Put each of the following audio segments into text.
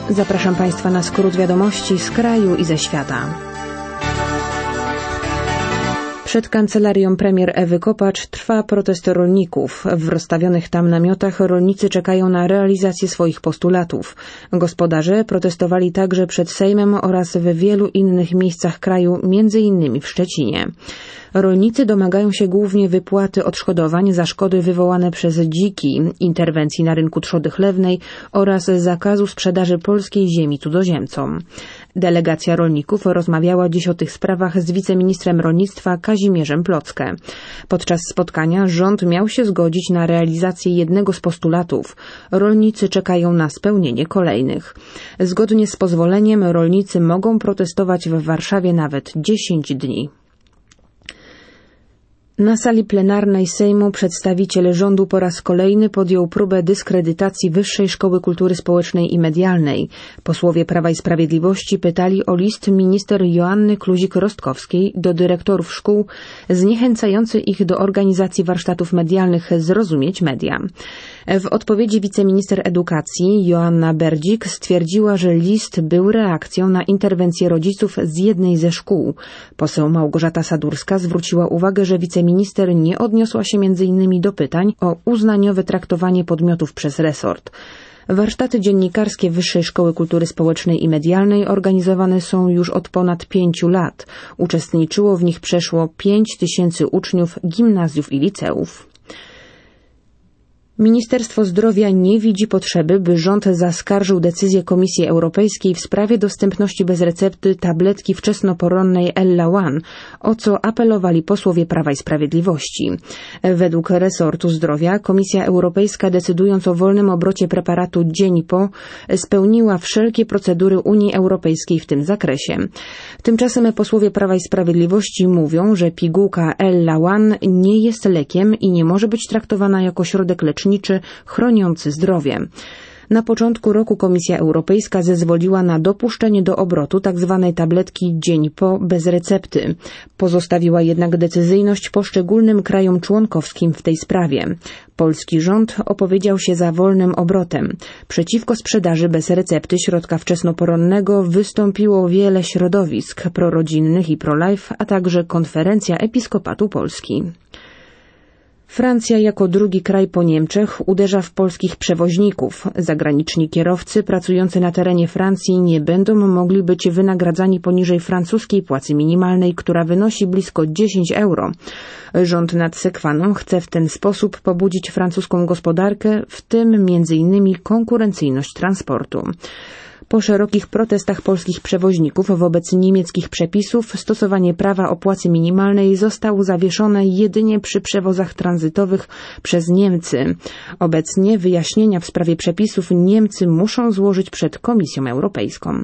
Zapraszam Państwa na skrót wiadomości z kraju i ze świata. Przed kancelarią premier Ewy Kopacz trwa protest rolników. W rozstawionych tam namiotach rolnicy czekają na realizację swoich postulatów. Gospodarze protestowali także przed Sejmem oraz w wielu innych miejscach kraju, m.in. w Szczecinie. Rolnicy domagają się głównie wypłaty odszkodowań za szkody wywołane przez dziki, interwencji na rynku trzody chlewnej oraz zakazu sprzedaży polskiej ziemi cudzoziemcom. Delegacja rolników rozmawiała dziś o tych sprawach z wiceministrem rolnictwa Kazimierzem Plocke. Podczas spotkania rząd miał się zgodzić na realizację jednego z postulatów. Rolnicy czekają na spełnienie kolejnych. Zgodnie z pozwoleniem rolnicy mogą protestować w Warszawie nawet 10 dni. Na sali plenarnej Sejmu przedstawiciel rządu po raz kolejny podjął próbę dyskredytacji Wyższej Szkoły Kultury Społecznej i Medialnej. Posłowie Prawa i Sprawiedliwości pytali o list minister Joanny Kluzik-Rostkowskiej do dyrektorów szkół zniechęcający ich do organizacji warsztatów medialnych Zrozumieć Media. W odpowiedzi wiceminister edukacji Joanna Berdzik stwierdziła, że list był reakcją na interwencję rodziców z jednej ze szkół. Poseł Małgorzata Sadurska zwróciła uwagę, że wiceminister nie odniosła się m.in. do pytań o uznaniowe traktowanie podmiotów przez resort. Warsztaty dziennikarskie Wyższej Szkoły Kultury Społecznej i Medialnej organizowane są już od ponad 5 lat. Uczestniczyło w nich przeszło 5000 uczniów gimnazjów i liceów. Ministerstwo Zdrowia nie widzi potrzeby, by rząd zaskarżył decyzję Komisji Europejskiej w sprawie dostępności bez recepty tabletki wczesnoporonnej Ellaone, o co apelowali posłowie Prawa i Sprawiedliwości. Według resortu zdrowia Komisja Europejska, decydując o wolnym obrocie preparatu dzień po, spełniła wszelkie procedury Unii Europejskiej w tym zakresie. Tymczasem posłowie Prawa i Sprawiedliwości mówią, że pigułka Ellaone nie jest lekiem i nie może być traktowana jako środek leczniczy chroniący zdrowie. Na początku roku Komisja Europejska zezwoliła na dopuszczenie do obrotu tzw. tabletki dzień po bez recepty. Pozostawiła jednak decyzyjność poszczególnym krajom członkowskim w tej sprawie. Polski rząd opowiedział się za wolnym obrotem. Przeciwko sprzedaży bez recepty środka wczesnoporonnego wystąpiło wiele środowisk prorodzinnych i pro-life, a także Konferencja Episkopatu Polski. Francja jako drugi kraj po Niemczech uderza w polskich przewoźników. Zagraniczni kierowcy pracujący na terenie Francji nie będą mogli być wynagradzani poniżej francuskiej płacy minimalnej, która wynosi blisko 10 euro. Rząd nad Sekwaną chce w ten sposób pobudzić francuską gospodarkę, w tym m.in. konkurencyjność transportu. Po szerokich protestach polskich przewoźników wobec niemieckich przepisów stosowanie prawa o płacy minimalnej zostało zawieszone jedynie przy przewozach tranzytowych przez Niemcy. Obecnie wyjaśnienia w sprawie przepisów Niemcy muszą złożyć przed Komisją Europejską.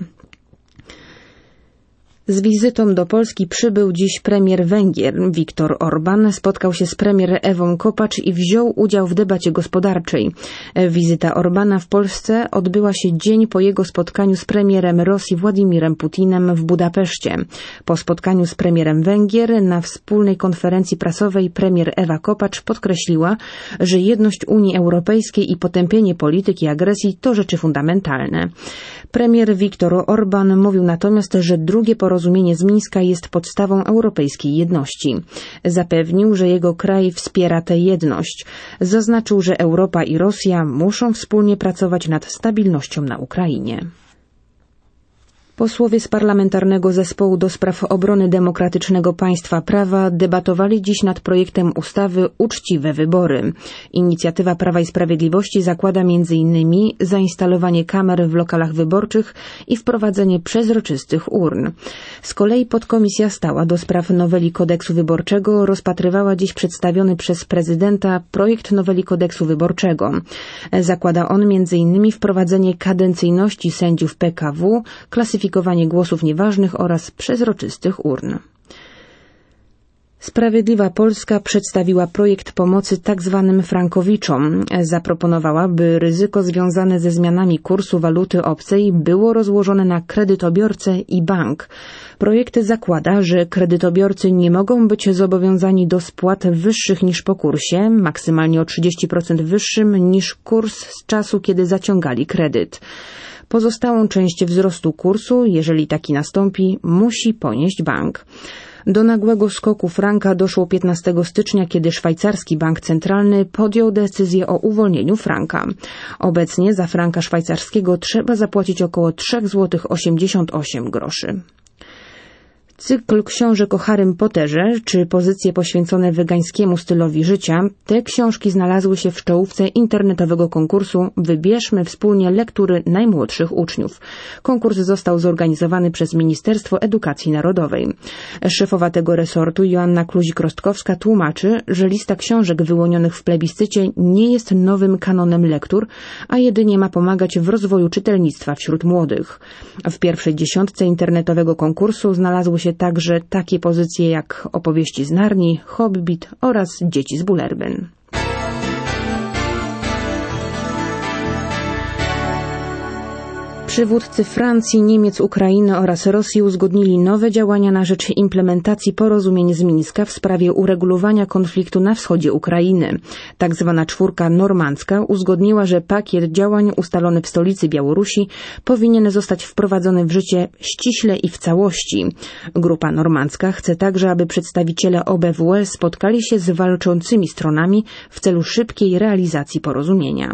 Z wizytą do Polski przybył dziś premier Węgier. Viktor Orbán spotkał się z premier Ewą Kopacz i wziął udział w debacie gospodarczej. Wizyta Orbána w Polsce odbyła się dzień po jego spotkaniu z premierem Rosji Władimirem Putinem w Budapeszcie. Po spotkaniu z premierem Węgier na wspólnej konferencji prasowej premier Ewa Kopacz podkreśliła, że jedność Unii Europejskiej i potępienie polityki agresji to rzeczy fundamentalne. Premier Viktor Orbán mówił natomiast, że drugie porozumienie z Mińska jest podstawą europejskiej jedności. Zapewnił, że jego kraj wspiera tę jedność. Zaznaczył, że Europa i Rosja muszą wspólnie pracować nad stabilnością na Ukrainie. Posłowie z Parlamentarnego Zespołu do Spraw Obrony Demokratycznego Państwa Prawa debatowali dziś nad projektem ustawy Uczciwe Wybory. Inicjatywa Prawa i Sprawiedliwości zakłada m.in. zainstalowanie kamer w lokalach wyborczych i wprowadzenie przezroczystych urn. Z kolei podkomisja stała do spraw noweli kodeksu wyborczego rozpatrywała dziś przedstawiony przez prezydenta projekt noweli kodeksu wyborczego. Zakłada on m.in. wprowadzenie kadencyjności sędziów PKW, klasyfikowanie głosów nieważnych oraz przezroczystych urn. Sprawiedliwa Polska przedstawiła projekt pomocy tzw. frankowiczom. Zaproponowała, by ryzyko związane ze zmianami kursu waluty obcej było rozłożone na kredytobiorcę i bank. Projekt zakłada, że kredytobiorcy nie mogą być zobowiązani do spłat wyższych niż po kursie, maksymalnie o 30% wyższym niż kurs z czasu, kiedy zaciągali kredyt. Pozostałą część wzrostu kursu, jeżeli taki nastąpi, musi ponieść bank. Do nagłego skoku franka doszło 15 stycznia, kiedy szwajcarski bank centralny podjął decyzję o uwolnieniu franka. Obecnie za franka szwajcarskiego trzeba zapłacić około 3,88 zł. Cykl książek o Harrym Potterze, czy pozycje poświęcone wegańskiemu stylowi życia, te książki znalazły się w czołówce internetowego konkursu Wybierzmy wspólnie lektury najmłodszych uczniów. Konkurs został zorganizowany przez Ministerstwo Edukacji Narodowej. Szefowa tego resortu Joanna Kluzik-Rostkowska tłumaczy, że lista książek wyłonionych w plebiscycie nie jest nowym kanonem lektur, a jedynie ma pomagać w rozwoju czytelnictwa wśród młodych. W pierwszej dziesiątce internetowego konkursu znalazły się także takie pozycje jak Opowieści z Narni, Hobbit oraz Dzieci z Bullerbyn. Przywódcy Francji, Niemiec, Ukrainy oraz Rosji uzgodnili nowe działania na rzecz implementacji porozumień z Mińska w sprawie uregulowania konfliktu na wschodzie Ukrainy. Tak zwana czwórka normandzka uzgodniła, że pakiet działań ustalony w stolicy Białorusi powinien zostać wprowadzony w życie ściśle i w całości. Grupa normandzka chce także, aby przedstawiciele OBWE spotkali się z walczącymi stronami w celu szybkiej realizacji porozumienia.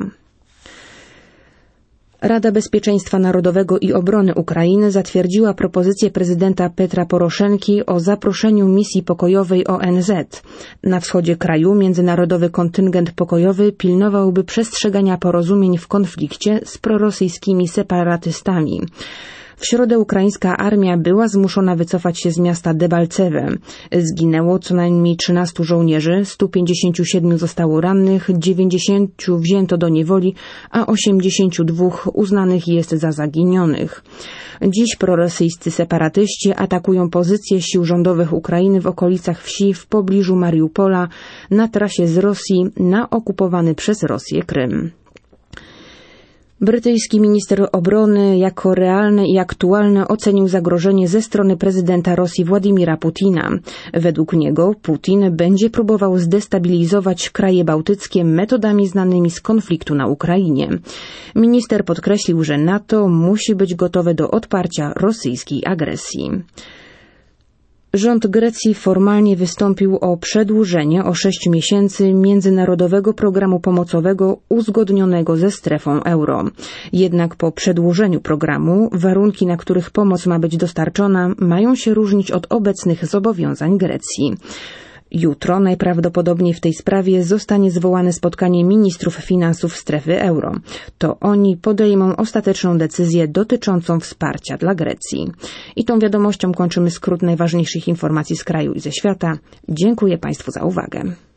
Rada Bezpieczeństwa Narodowego i Obrony Ukrainy zatwierdziła propozycję prezydenta Petra Poroszenki o zaproszeniu misji pokojowej ONZ. Na wschodzie kraju międzynarodowy kontyngent pokojowy pilnowałby przestrzegania porozumień w konflikcie z prorosyjskimi separatystami. W środę ukraińska armia była zmuszona wycofać się z miasta Debalceve. Zginęło co najmniej 13 żołnierzy, 157 zostało rannych, 90 wzięto do niewoli, a 82 uznanych jest za zaginionych. Dziś prorosyjscy separatyści atakują pozycje sił rządowych Ukrainy w okolicach wsi w pobliżu Mariupola na trasie z Rosji na okupowany przez Rosję Krym. Brytyjski minister obrony jako realne i aktualne ocenił zagrożenie ze strony prezydenta Rosji Władimira Putina. Według niego Putin będzie próbował zdestabilizować kraje bałtyckie metodami znanymi z konfliktu na Ukrainie. Minister podkreślił, że NATO musi być gotowe do odparcia rosyjskiej agresji. Rząd Grecji formalnie wystąpił o przedłużenie o 6 miesięcy międzynarodowego programu pomocowego uzgodnionego ze strefą euro. Jednak po przedłużeniu programu warunki, na których pomoc ma być dostarczona, mają się różnić od obecnych zobowiązań Grecji. Jutro najprawdopodobniej w tej sprawie zostanie zwołane spotkanie ministrów finansów strefy euro. To oni podejmą ostateczną decyzję dotyczącą wsparcia dla Grecji. I tą wiadomością kończymy skrót najważniejszych informacji z kraju i ze świata. Dziękuję Państwu za uwagę.